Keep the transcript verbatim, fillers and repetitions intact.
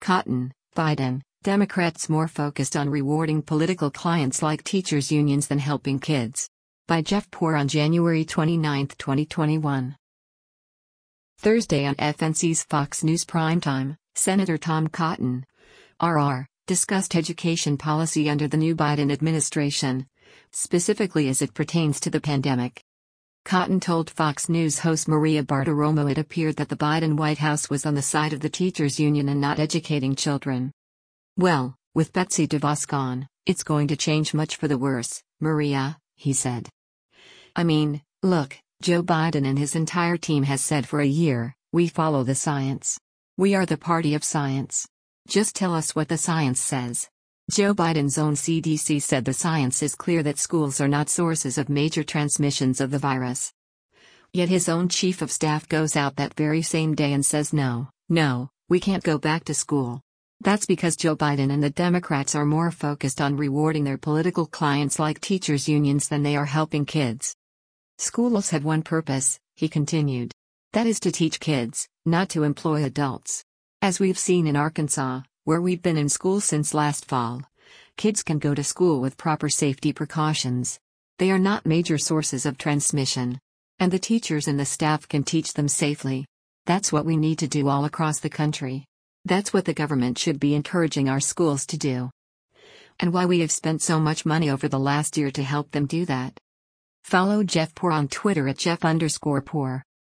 Cotton, Biden, Democrats more focused on rewarding political clients like teachers' unions than helping kids. By Jeff Poor on January twenty-ninth, twenty twenty-one. Thursday on F N C's Fox News Primetime, Senator Tom Cotton, R R, discussed education policy under the new Biden administration, specifically as it pertains to the pandemic. Cotton told Fox News host Maria Bartiromo it appeared that the Biden White House was on the side of the teachers' union and not educating children. "Well, with Betsy DeVos gone, it's going to change much for the worse, Maria," he said. "I mean, look, Joe Biden and his entire team has said for a year, we follow the science. We are the party of science. Just tell us what the science says." Joe Biden's own C D C said the science is clear that schools are not sources of major transmissions of the virus. Yet his own chief of staff goes out that very same day and says no, no, we can't go back to school. That's because Joe Biden and the Democrats are more focused on rewarding their political clients like teachers' unions than they are helping kids. "Schools have one purpose," he continued. "That is to teach kids, not to employ adults. As we've seen in Arkansas, where we've been in school since last fall, kids can go to school with proper safety precautions. They are not major sources of transmission. And the teachers and the staff can teach them safely. That's what we need to do all across the country. That's what the government should be encouraging our schools to do. And why we have spent so much money over the last year to help them do that." Follow Jeff Poor on Twitter at Jeff underscore Poor.